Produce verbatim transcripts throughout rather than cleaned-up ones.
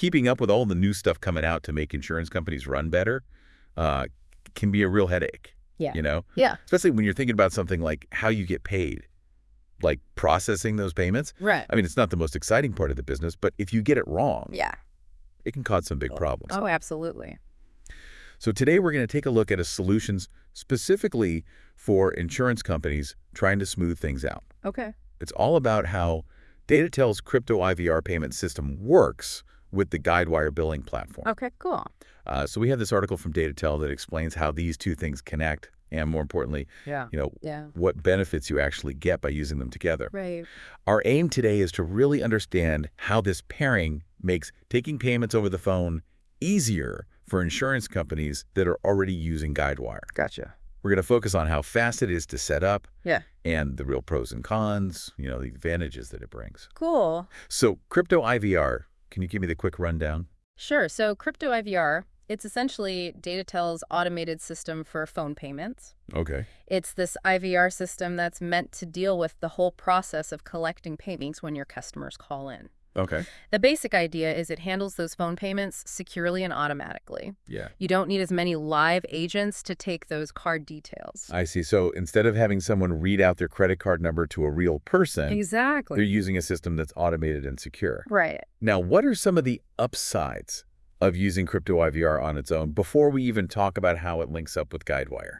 keeping up with all the new stuff coming out to make insurance companies run better uh, can be a real headache. Yeah. You know? Yeah. Especially when you're thinking about something like how you get paid, like processing those payments. Right. I mean, it's not the most exciting part of the business, but if you get it wrong, Yeah. it can cause some big problems. Oh, absolutely. So today we're going to take a look at a solutions specifically for insurance companies trying to smooth things out. Okay. It's all about how DataTel's crypto I V R payment system works with the Guidewire billing platform. Okay, cool. Uh, so we have this article from DataTel that explains how these two things connect and, more importantly, Yeah. you know, Yeah. what benefits you actually get by using them together. Right. Our aim today is to really understand how this pairing makes taking payments over the phone easier for insurance companies that are already using Guidewire. Gotcha. We're going to focus on how fast it is to set up Yeah. and the real pros and cons, you know, the advantages that it brings. Cool. So crypto I V R, can you give me the quick rundown? Sure. So crypto I V R, it's essentially DataTel's automated system for phone payments. Okay. It's this I V R system that's meant to deal with the whole process of collecting payments when your customers call in. Okay. The basic idea is it handles those phone payments securely and automatically. Yeah. You don't need as many live agents to take those card details. I see. So instead of having someone read out their credit card number to a real person, Exactly. they're using a system that's automated and secure. Right. Now, what are some of the upsides of using crypto I V R on its own before we even talk about how it links up with Guidewire?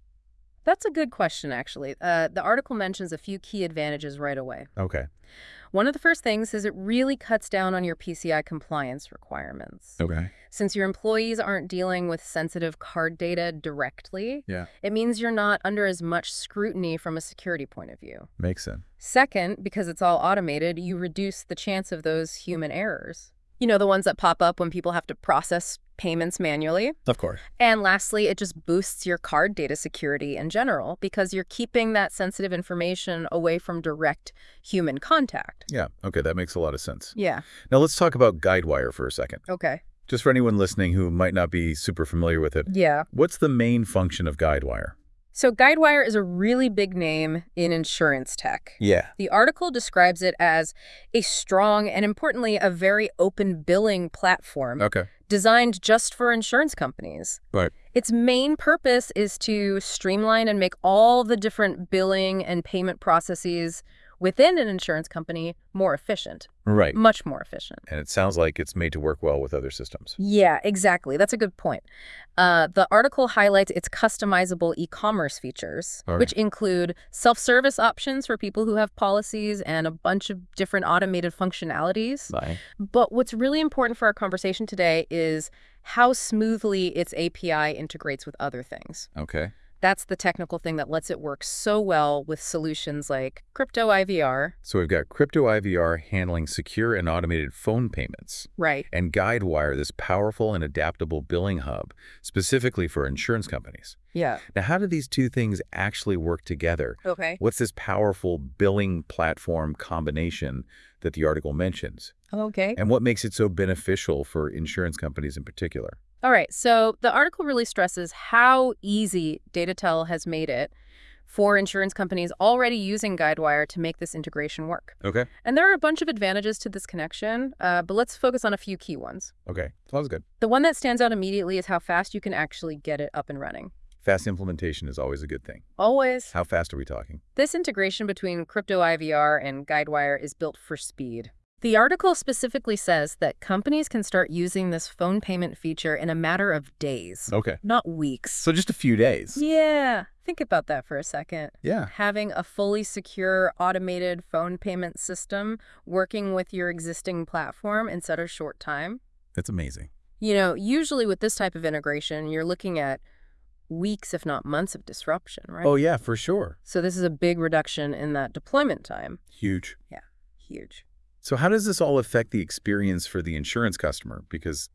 That's a good question, actually. Uh, the article mentions a few key advantages right away. Okay. One of the first things is it really cuts down on your P C I compliance requirements. Okay. Since your employees aren't dealing with sensitive card data directly, Yeah. it means you're not under as much scrutiny from a security point of view. Makes sense. Second, because it's all automated, you reduce the chance of those human errors. You know, the ones that pop up when people have to process payments manually. Of course. And lastly, it just boosts your card data security in general because you're keeping that sensitive information away from direct human contact. Yeah. Okay. That makes a lot of sense. Yeah. Now let's talk about Guidewire for a second. Okay. Just for anyone listening who might not be super familiar with it, Yeah. what's the main function of Guidewire? So Guidewire is a really big name in insurance tech. Yeah. The article describes it as a strong and, importantly, a very open billing platform Okay. designed just for insurance companies. Right. Its main purpose is to streamline and make all the different billing and payment processes within an insurance company more efficient, Right. much more efficient. And it sounds like it's made to work well with other systems. Yeah, exactly. That's a good point. Uh, the article highlights its customizable e-commerce features, All right. which include self-service options for people who have policies and a bunch of different automated functionalities. Bye. But what's really important for our conversation today is how smoothly its A P I integrates with other things. Okay. That's the technical thing that lets it work so well with solutions like crypto I V R. So we've got crypto I V R handling secure and automated phone payments, Right. and Guidewire, this powerful and adaptable billing hub specifically for insurance companies. Yeah. Now, how do these two things actually work together? Okay. What's this powerful billing platform combination that the article mentions? Okay. And what makes it so beneficial for insurance companies in particular? All right, so the article really stresses how easy DataTel has made it for insurance companies already using Guidewire to make this integration work. Okay. And there are a bunch of advantages to this connection, uh, but let's focus on a few key ones. Okay. Sounds good. The one that stands out immediately is how fast you can actually get it up and running. Fast implementation is always a good thing. Always. How fast are we talking? This integration between crypto I V R and Guidewire is built for speed. The article specifically says that companies can start using this phone payment feature in a matter of days, Okay. not weeks. So just a few days. Yeah, think about that for a second. Yeah. Having a fully secure automated phone payment system working with your existing platform in such a short time. That's amazing. You know, usually with this type of integration, you're looking at weeks, if not months of disruption, right? Oh, yeah, for sure. So this is a big reduction in that deployment time. Huge. Yeah, huge. So how does this all affect the experience for the insurance customer? Because,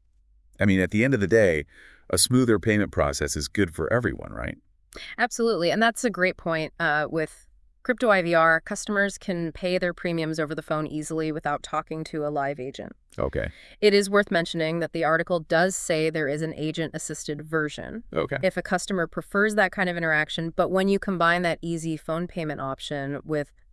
I mean, at the end of the day, a smoother payment process is good for everyone, right? Absolutely. And that's a great point. Uh, with crypto I V R, customers can pay their premiums over the phone easily without talking to a live agent. Okay. It is worth mentioning that the article does say there is an agent-assisted version Okay. if a customer prefers that kind of interaction. But when you combine that easy phone payment option with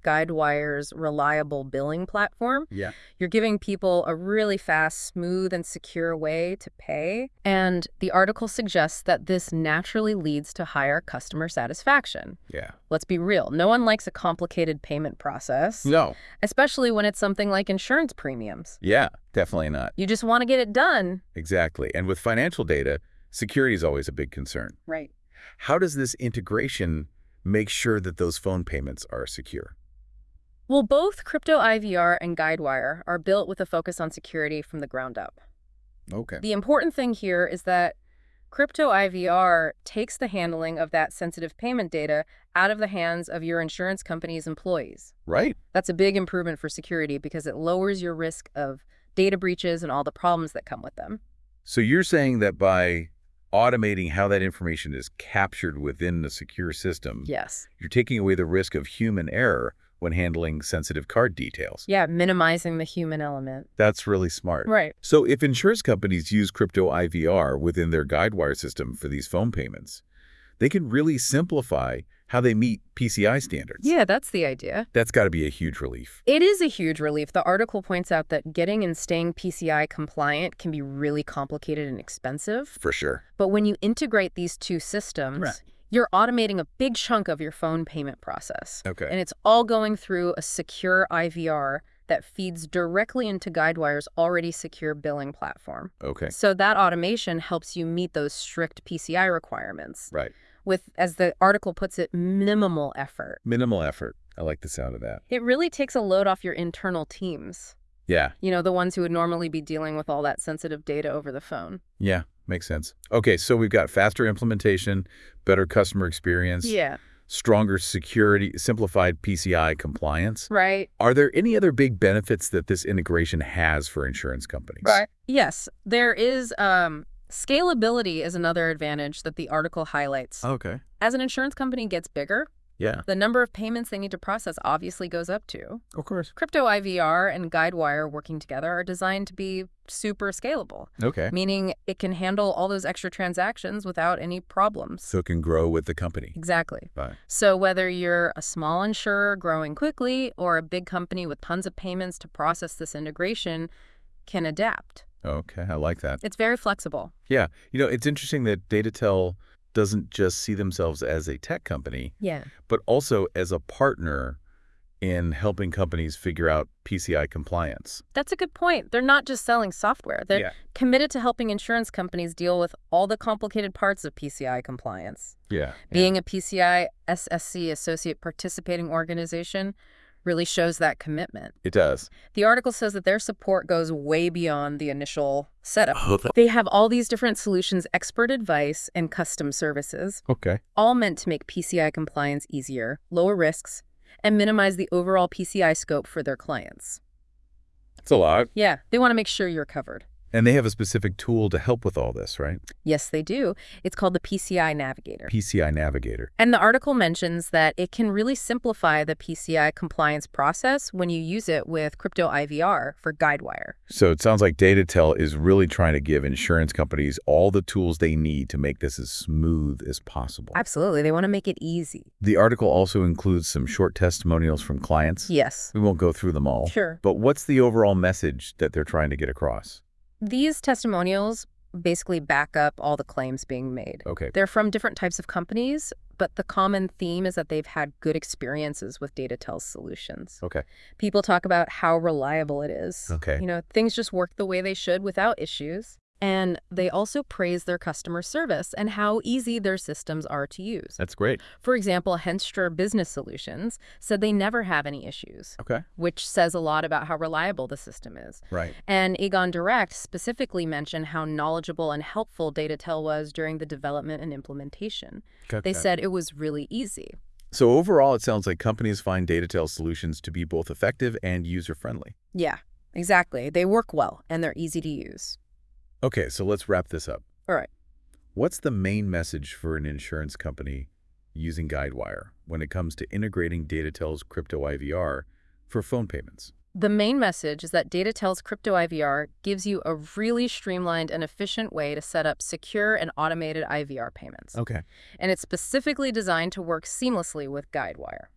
Guidewire's reliable billing platform. Yeah. You're giving people a really fast, smooth, and secure way to pay. And the article suggests that this naturally leads to higher customer satisfaction. Yeah. Let's be real. No one likes a complicated payment process, No. especially when it's something like insurance premiums. Yeah, definitely not. You just want to get it done. Exactly. And with financial data, security is always a big concern. Right. How does this integration make sure that those phone payments are secure? Well, both Crypto I V R and Guidewire are built with a focus on security from the ground up. Okay. The important thing here is that Crypto I V R takes the handling of that sensitive payment data out of the hands of your insurance company's employees. Right. That's a big improvement for security because it lowers your risk of data breaches and all the problems that come with them. So you're saying that by automating how that information is captured within the secure system, Yes. you're taking away the risk of human error when handling sensitive card details. Yeah, minimizing the human element. That's really smart. Right. So if insurance companies use Crypto I V R within their Guidewire system for these phone payments, they can really simplify how they meet P C I standards. Yeah, that's the idea. That's got to be a huge relief. It is a huge relief. The article points out that getting and staying P C I compliant can be really complicated and expensive. For sure. But when you integrate these two systems, Right. you're automating a big chunk of your phone payment process. Okay. And it's all going through a secure I V R that feeds directly into Guidewire's already secure billing platform. Okay. So that automation helps you meet those strict P C I requirements Right. with, as the article puts it, minimal effort. Minimal effort. I like the sound of that. It really takes a load off your internal teams. Yeah. You know, the ones who would normally be dealing with all that sensitive data over the phone. Yeah. Makes sense. Okay. So we've got faster implementation, better customer experience, Yeah. stronger security, simplified P C I compliance. Right. Are there any other big benefits that this integration has for insurance companies? Yes, there is um, scalability is another advantage that the article highlights. Okay. As an insurance company gets bigger, Yeah. the number of payments they need to process obviously goes up too. Of course. Crypto I V R and Guidewire working together are designed to be super scalable, Okay. meaning it can handle all those extra transactions without any problems. So it can grow with the company. Exactly. Bye. So whether you're a small insurer growing quickly or a big company with tons of payments to process this integration can adapt. Okay. I like that. It's very flexible. Yeah. You know, it's interesting that DataTel doesn't just see themselves as a tech company, Yeah. but also as a partner in helping companies figure out P C I compliance. That's a good point. They're not just selling software. They're Yeah. committed to helping insurance companies deal with all the complicated parts of P C I compliance. Yeah. Being a P C I S S C Associate Participating Organization really shows that commitment. It does. The article says that their support goes way beyond the initial setup. Oh, that- They have all these different solutions, expert advice, and custom services, Okay. all meant to make P C I compliance easier, lower risks, and minimize the overall P C I scope for their clients. It's a lot. Yeah, they want to make sure you're covered. And they have a specific tool to help with all this, right? Yes, they do. It's called the P C I Navigator. P C I Navigator. And the article mentions that it can really simplify the P C I compliance process when you use it with Crypto I V R for Guidewire. So it sounds like DataTel is really trying to give insurance companies all the tools they need to make this as smooth as possible. Absolutely. They want to make it easy. The article also includes some short testimonials from clients. Yes. We won't go through them all. Sure. But what's the overall message that they're trying to get across? These testimonials basically back up all the claims being made. Okay. They're from different types of companies, but the common theme is that they've had good experiences with DataTel's solutions. Okay. People talk about how reliable it is. Okay. You know, things just work the way they should without issues. And they also praise their customer service and how easy their systems are to use. That's great. For example, Henstra Business Solutions said they never have any issues, Okay. which says a lot about how reliable the system is. Right. And Aegon Direct specifically mentioned how knowledgeable and helpful DataTel was during the development and implementation. Okay. They said it was really easy. So overall, it sounds like companies find DataTel solutions to be both effective and user-friendly. Yeah, exactly. They work well and they're easy to use. Okay, so let's wrap this up. All right. What's the main message for an insurance company using Guidewire when it comes to integrating DataTel's Crypto I V R for phone payments? The main message is that DataTel's Crypto I V R gives you a really streamlined and efficient way to set up secure and automated I V R payments. Okay. And it's specifically designed to work seamlessly with Guidewire. Okay.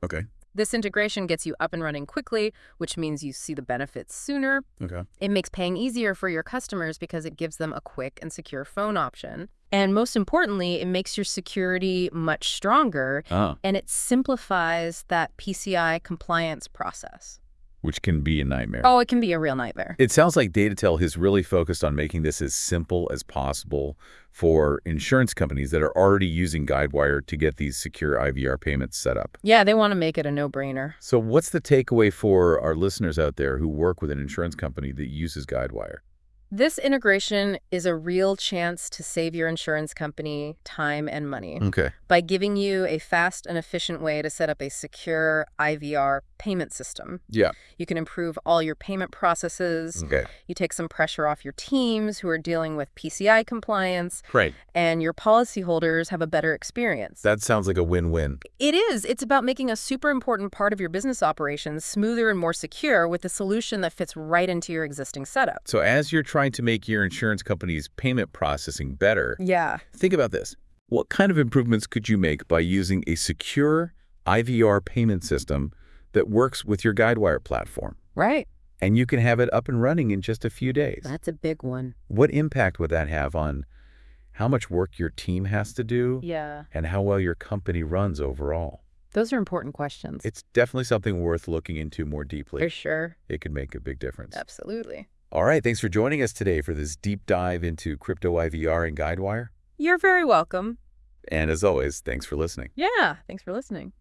This integration gets you up and running quickly, which means you see the benefits sooner. Okay. It makes paying easier for your customers because it gives them a quick and secure phone option. And most importantly, it makes your security much stronger, Ah, and it simplifies that P C I compliance process. which can be a nightmare. Oh, it can be a real nightmare. It sounds like Datatel has really focused on making this as simple as possible for insurance companies that are already using Guidewire to get these secure I V R payments set up. Yeah, they want to make it a no-brainer. So what's the takeaway for our listeners out there who work with an insurance company that uses Guidewire? This integration is a real chance to save your insurance company time and money Okay. by giving you a fast and efficient way to set up a secure I V R payment system. Yeah. You can improve all your payment processes. Okay. You take some pressure off your teams who are dealing with P C I compliance, Right. and your policyholders have a better experience. That sounds like a win-win. It is. It's about making a super important part of your business operations smoother and more secure with a solution that fits right into your existing setup. So as you're trying to make your insurance company's payment processing better, Yeah. think about this. What kind of improvements could you make by using a secure I V R payment system that works with your Guidewire platform? Right. And you can have it up and running in just a few days. That's a big one. What impact would that have on how much work your team has to do Yeah. and how well your company runs overall? Those are important questions. It's definitely something worth looking into more deeply. For sure. It could make a big difference. Absolutely. All right, thanks for joining us today for this deep dive into crypto I V R and Guidewire. You're very welcome. And as always, thanks for listening. Yeah. Thanks for listening.